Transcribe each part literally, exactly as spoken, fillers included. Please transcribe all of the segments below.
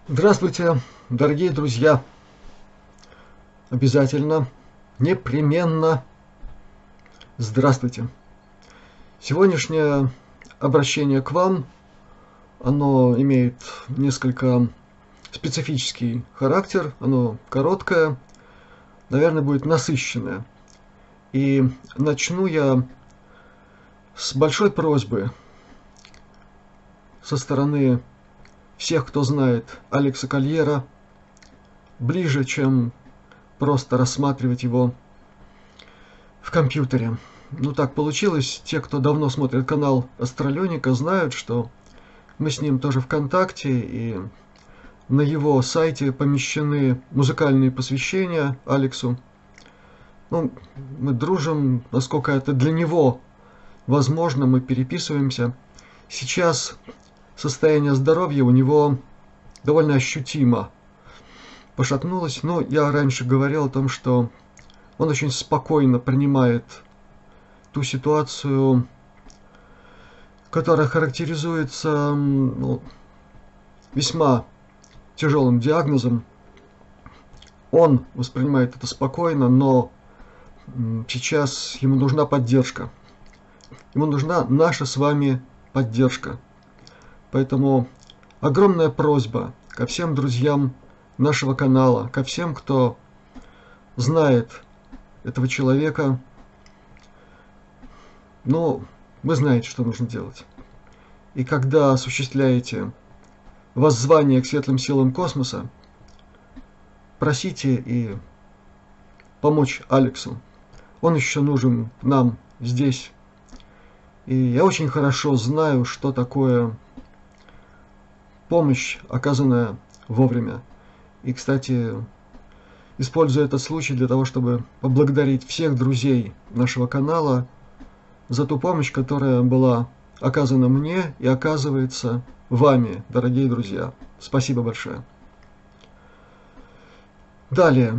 Здравствуйте, дорогие друзья! Обязательно, непременно здравствуйте! Сегодняшнее обращение к вам, оно имеет несколько специфический характер, оно короткое, наверное, будет насыщенное. И начну я с большой просьбы со стороны всех, кто знает Алекса Кольера, ближе, чем просто рассматривать его в компьютере. Ну так получилось, те, кто давно смотрит канал Астралёника, знают, что мы с ним тоже в контакте, и на его сайте помещены музыкальные посвящения Алексу. Ну, мы дружим, насколько это для него возможно, мы переписываемся. Сейчас состояние здоровья у него довольно ощутимо пошатнулось. Но я раньше говорил о том, что он очень спокойно принимает ту ситуацию, которая характеризуется ну, весьма тяжелым диагнозом. Он воспринимает это спокойно, но сейчас ему нужна поддержка. Ему нужна наша с вами поддержка. Поэтому огромная просьба ко всем друзьям нашего канала, ко всем, кто знает этого человека. Но вы знаете, что нужно делать. И когда осуществляете воззвание к светлым силам космоса, просите и помочь Алексу. Он еще нужен нам здесь. И я очень хорошо знаю, что такое помощь, оказанная вовремя. И, кстати, использую этот случай для того, чтобы поблагодарить всех друзей нашего канала за ту помощь, которая была оказана мне и оказывается вами, дорогие друзья. Спасибо большое. Далее.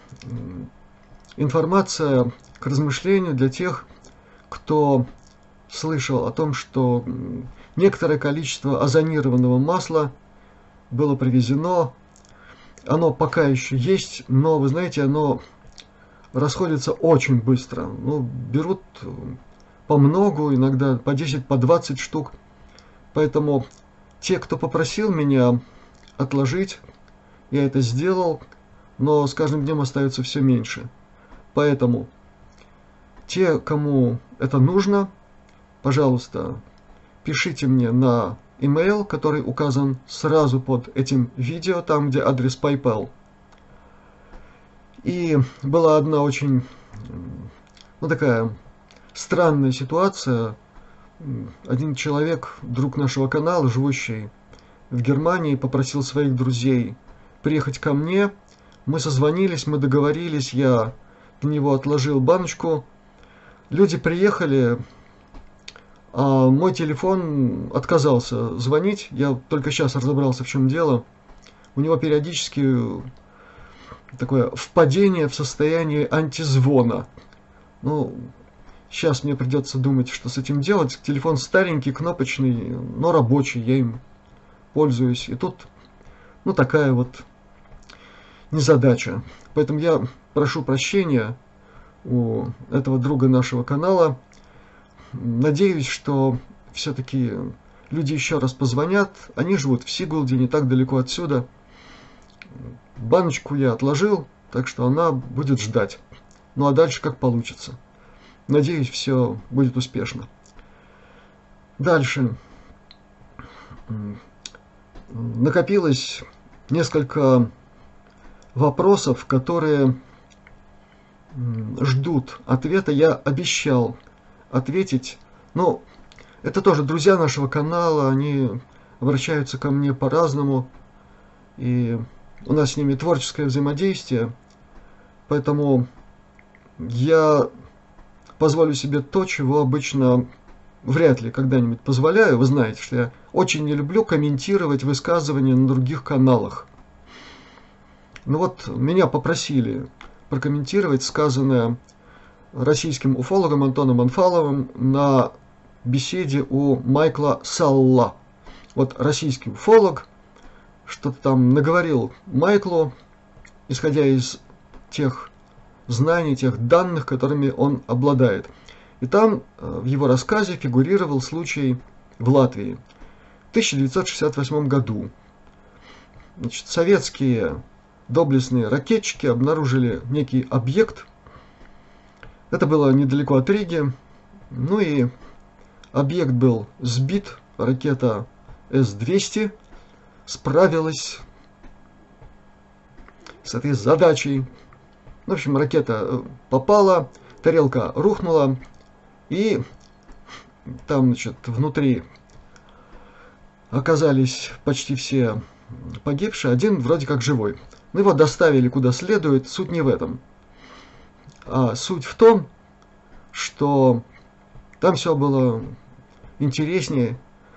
Информация к размышлению для тех, кто слышал о том, что некоторое количество озонированного масла было привезено. Оно пока еще есть, но, вы знаете, оно расходится очень быстро. Ну, берут по многу, иногда по десять, по двадцать штук. Поэтому те, кто попросил меня отложить, я это сделал, но с каждым днем остается все меньше. Поэтому те, кому это нужно, пожалуйста, пишите мне на email, который указан сразу под этим видео, там где адрес PayPal. И была одна очень, ну такая странная ситуация. Один человек, друг нашего канала, живущий в Германии, попросил своих друзей приехать ко мне. Мы созвонились, мы договорились, я для него отложил баночку. Люди приехали, а мой телефон отказался звонить. Я только сейчас разобрался, в чем дело. У него периодически такое впадение в состояние антизвона. Ну, сейчас мне придется думать, что с этим делать. Телефон старенький, кнопочный, но рабочий, я им пользуюсь. И тут, ну, такая вот незадача. Поэтому я прошу прощения у этого друга нашего канала. Надеюсь, что все-таки люди еще раз позвонят. Они живут в Сигулде, не так далеко отсюда. Баночку я отложил, так что она будет ждать. Ну а дальше как получится. Надеюсь, все будет успешно. Дальше. Накопилось несколько вопросов, которые ждут ответа. Я обещал ответить. Но это тоже друзья нашего канала, они обращаются ко мне по-разному. И у нас с ними творческое взаимодействие. Поэтому я позволю себе то, чего обычно вряд ли когда-нибудь позволяю. Вы знаете, что я очень не люблю комментировать высказывания на других каналах. Ну вот, меня попросили прокомментировать сказанное российским уфологом Антоном Анфаловым на беседе у Майкла Салла. Вот российский уфолог что-то там наговорил Майклу, исходя из тех знаний, тех данных, которыми он обладает. И там в его рассказе фигурировал случай в Латвии в тысяча девятьсот шестьдесят восьмом году. Значит, советские доблестные ракетчики обнаружили некий объект. Это было недалеко от Риги. Ну и объект был сбит. Ракета эс двести справилась с этой задачей. В общем, ракета попала, тарелка рухнула, и там, значит, внутри оказались почти все погибшие, один вроде как живой. Но его доставили куда следует, суть не в этом. А суть в том, что там все было интереснее.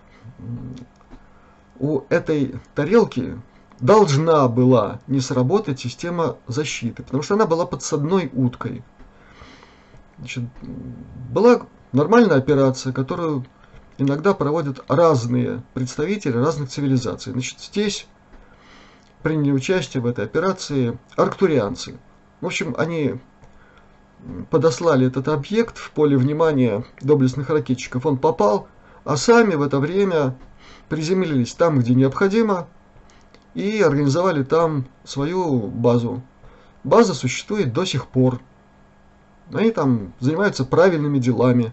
У этой тарелки должна была не сработать система защиты, потому что она была подсадной уткой. Значит, была нормальная операция, которую иногда проводят разные представители разных цивилизаций. Значит, здесь приняли участие в этой операции арктурианцы. В общем, они подослали этот объект в поле внимания доблестных ракетчиков. Он попал, а сами в это время приземлились там, где необходимо, и организовали там свою базу. База существует до сих пор. Они там занимаются правильными делами.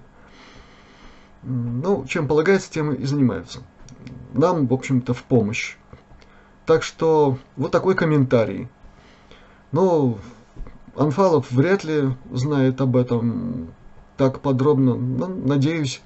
Ну, чем полагается, тем и занимаются. Нам, в общем-то, в помощь. Так что вот такой комментарий. Но Анфалов вряд ли знает об этом так подробно. Но, надеюсь,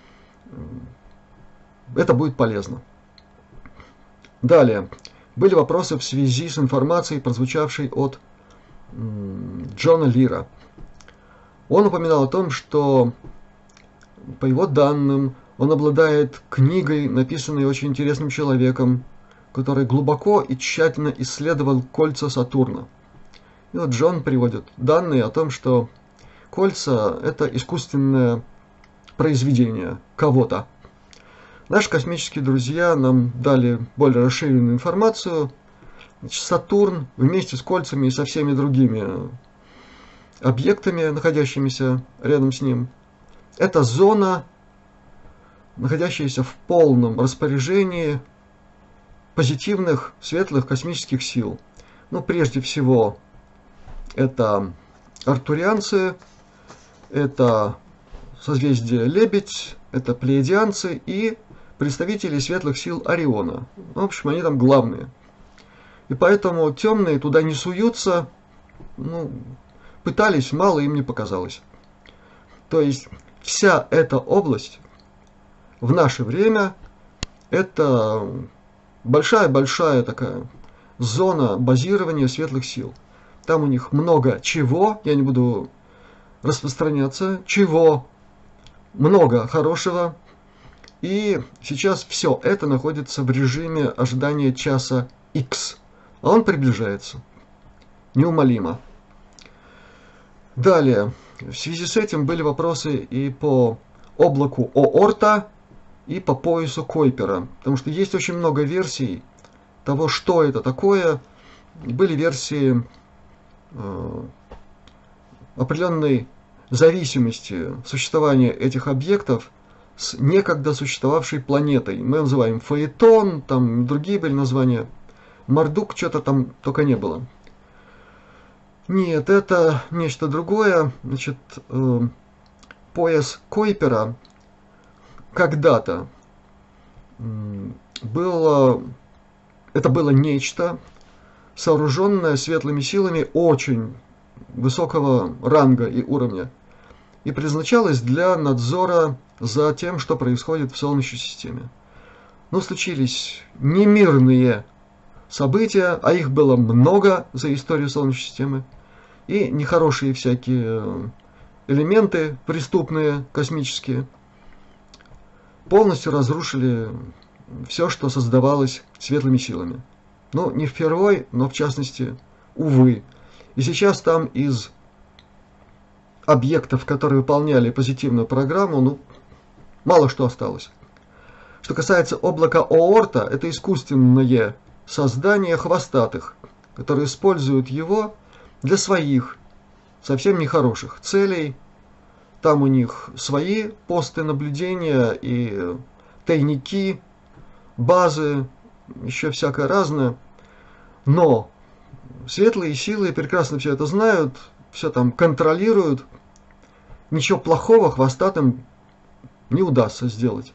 это будет полезно. Далее. Были вопросы в связи с информацией, прозвучавшей от Джона Лира. Он упоминал о том, что, по его данным, он обладает книгой, написанной очень интересным человеком, который глубоко и тщательно исследовал кольца Сатурна. И вот Джон приводит данные о том, что кольца – это искусственное произведение кого-то. Наши космические друзья нам дали более расширенную информацию. Значит, Сатурн вместе с кольцами и со всеми другими объектами, находящимися рядом с ним, это зона, находящаяся в полном распоряжении позитивных, светлых космических сил. Ну, прежде всего, это артурианцы, это созвездие Лебедь, это плеядианцы и представители светлых сил Ориона. В общем, они там главные. И поэтому темные туда не суются. Ну, пытались, мало им не показалось. То есть вся эта область в наше время это большая-большая такая зона базирования светлых сил. Там у них много чего, я не буду распространяться, чего много хорошего. И сейчас все это находится в режиме ожидания часа X. А он приближается. Неумолимо. Далее. В связи с этим были вопросы и по облаку Оорта, и по поясу Койпера. Потому что есть очень много версий того, что это такое. Были версии э, определенной зависимости существования этих объектов с некогда существовавшей планетой. Мы называем Фаэтон, там другие были названия. Мардук, что-то там только не было. Нет, это нечто другое. Значит, э, пояс Койпера когда-то э, было, это было нечто, сооруженное светлыми силами очень высокого ранга и уровня, и предназначалось для надзора за тем, что происходит в Солнечной системе. Но случились немирные события, а их было много за историю Солнечной системы, и нехорошие всякие элементы, преступные, космические, полностью разрушили все, что создавалось светлыми силами. Ну, не впервой, но в частности, увы. И сейчас там из объектов, которые выполняли позитивную программу, ну, мало что осталось. Что касается облака Оорта, это искусственное создания хвостатых, которые используют его для своих, совсем нехороших целей. Там у них свои посты наблюдения и тайники, базы, еще всякое разное. Но светлые силы прекрасно все это знают, все там контролируют. Ничего плохого хвостатым не удастся сделать.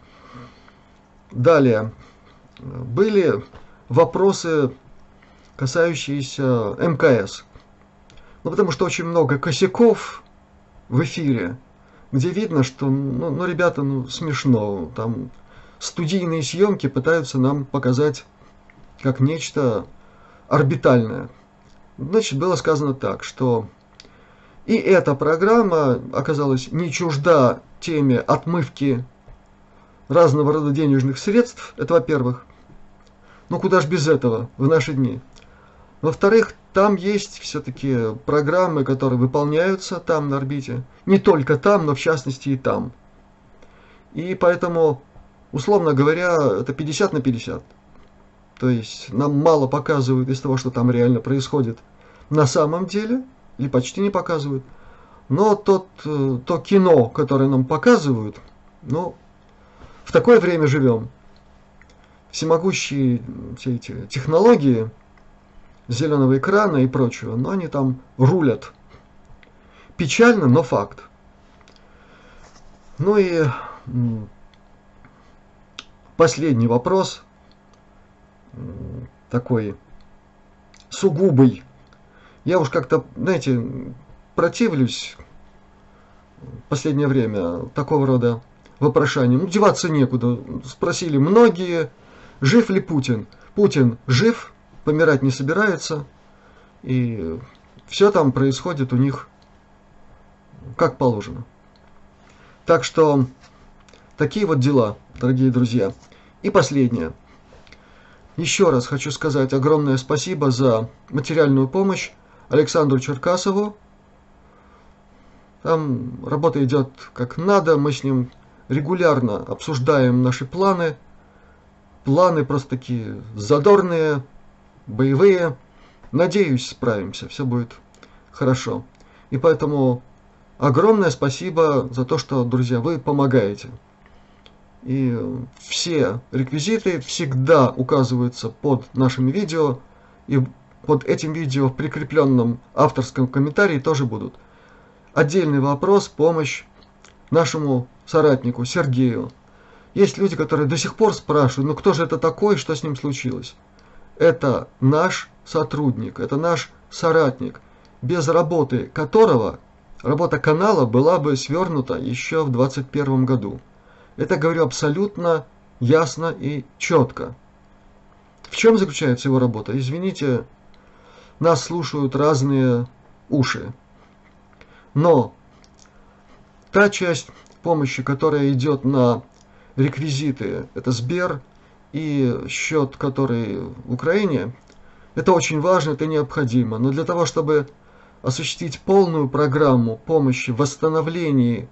Далее. Были вопросы, касающиеся эм ка эс. Ну, потому что очень много косяков в эфире, где видно, что, ну, ну ребята, ну, смешно. Там студийные съемки пытаются нам показать как нечто орбитальное. Значит, было сказано так, что и эта программа оказалась не чужда теме отмывки разного рода денежных средств. Это во-первых. Ну куда ж без этого в наши дни. Во-вторых, там есть все-таки программы, которые выполняются там на орбите. Не только там, но в частности и там. И поэтому, условно говоря, это пятьдесят на пятьдесят. То есть нам мало показывают из того, что там реально происходит на самом деле, или почти не показывают. Но тот, то кино, которое нам показывают, ну, в такое время живем. Всемогущие все эти технологии зеленого экрана и прочего, но они там рулят. Печально, но факт. Ну и последний вопрос, такой сугубый. Я уж как-то, знаете, противлюсь в последнее время такого рода вопрошаниям. Ну, деваться некуда. Спросили многие, жив ли Путин. Путин жив, помирать не собирается. И все там происходит у них как положено. Так что такие вот дела, дорогие друзья. И последнее. Еще раз хочу сказать огромное спасибо за материальную помощь Александру Черкасову. Там работа идет как надо, мы с ним регулярно обсуждаем наши планы. Планы просто такие задорные, боевые. Надеюсь, справимся, все будет хорошо. И поэтому огромное спасибо за то, что, друзья, вы помогаете. И все реквизиты всегда указываются под нашими видео. И под этим видео в прикрепленном авторском комментарии тоже будут. Отдельный вопрос, помощь нашему соратнику Сергею. Есть люди, которые до сих пор спрашивают, ну кто же это такой, что с ним случилось? Это наш сотрудник, это наш соратник, без работы которого работа канала была бы свернута еще в двадцать первом году. Это говорю абсолютно ясно и четко. В чем заключается его работа? Извините, нас слушают разные уши. Но та часть помощи, которая идет на реквизиты, это Сбер и счет, который в Украине, это очень важно, это необходимо. Но для того, чтобы осуществить полную программу помощи в восстановлении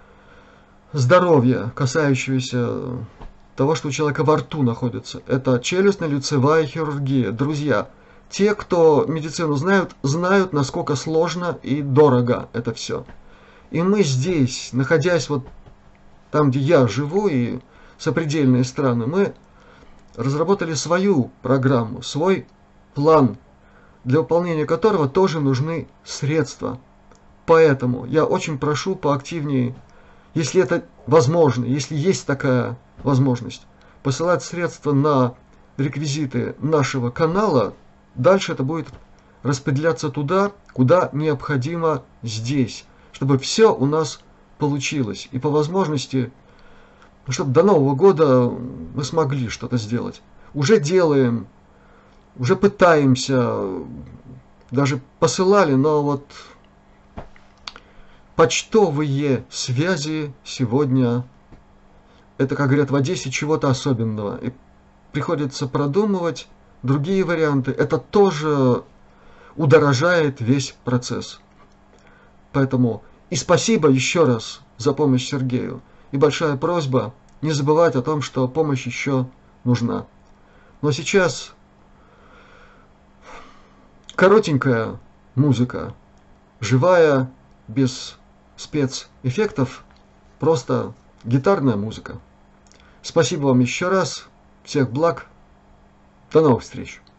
здоровья, касающегося того, что у человека во рту находится, это челюстно-лицевая хирургия. Друзья, те, кто медицину знают, знают, насколько сложно и дорого это все. И мы здесь, находясь вот там, где я живу, и сопредельные страны, мы разработали свою программу, свой план, для выполнения которого тоже нужны средства. Поэтому я очень прошу поактивнее, если это возможно, если есть такая возможность, посылать средства на реквизиты нашего канала. Дальше это будет распределяться туда, куда необходимо здесь, чтобы все у нас получилось. И по возможности, чтобы до Нового года мы смогли что-то сделать. Уже делаем, уже пытаемся, даже посылали, но вот почтовые связи сегодня, это, как говорят в Одессе, чего-то особенного. И приходится продумывать другие варианты. Это тоже удорожает весь процесс. Поэтому и спасибо еще раз за помощь Сергею. И большая просьба не забывать о том, что помощь еще нужна. Но сейчас коротенькая музыка, живая, без спецэффектов, просто гитарная музыка. Спасибо вам еще раз. Всех благ. До новых встреч.